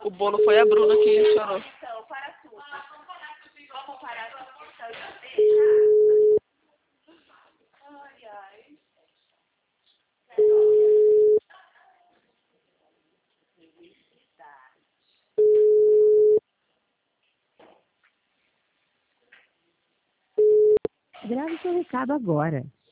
O bolo foi a Bruna que chorou. Então, para tudo. Vamos parar tudo, então, já deixa. Ai, ai. Grave seu recado agora.